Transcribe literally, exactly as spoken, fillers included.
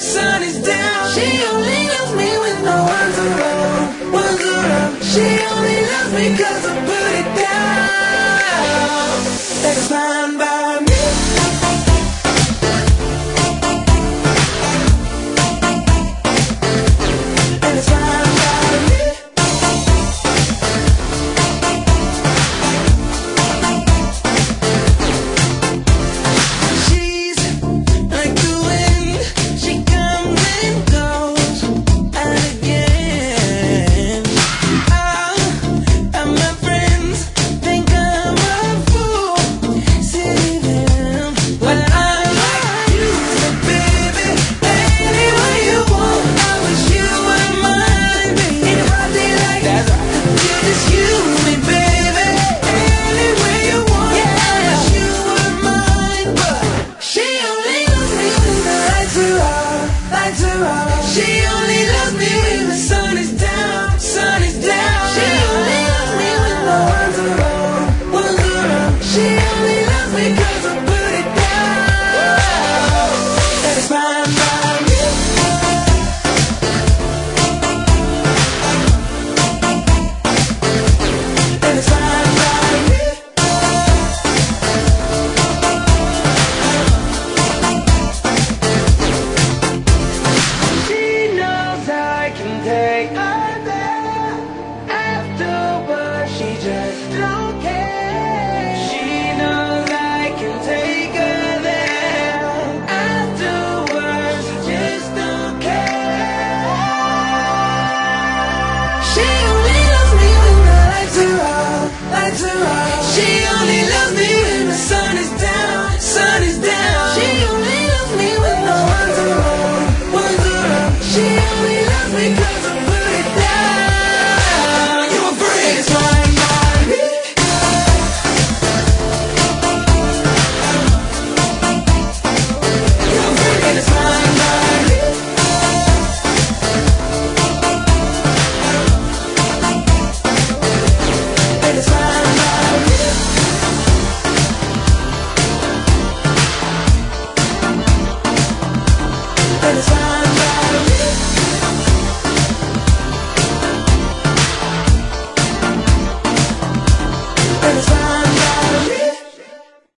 sun is down. She only loves me when no one's around, one's around. She only loves me 'cause I put it down. Like it's fine by me. She only loves me when the sun is down, sun is down. She only loves me when no one's around, one's around. She only loves me 'cause I put it down. That is fine by me. That is fine by me. Take her there. Afterwards, she just don't care. She knows I can take her there. Afterwards, she just don't care. She only loves me when the lights are out, lights are out. She only loves me when the sun is down, sun is down. She only loves me when no one's around, one's around. She only loves me 'cause I put it down. You a freak. It's fine by me. You a freak and it's fine by me. And it's fine by me. And it's fine.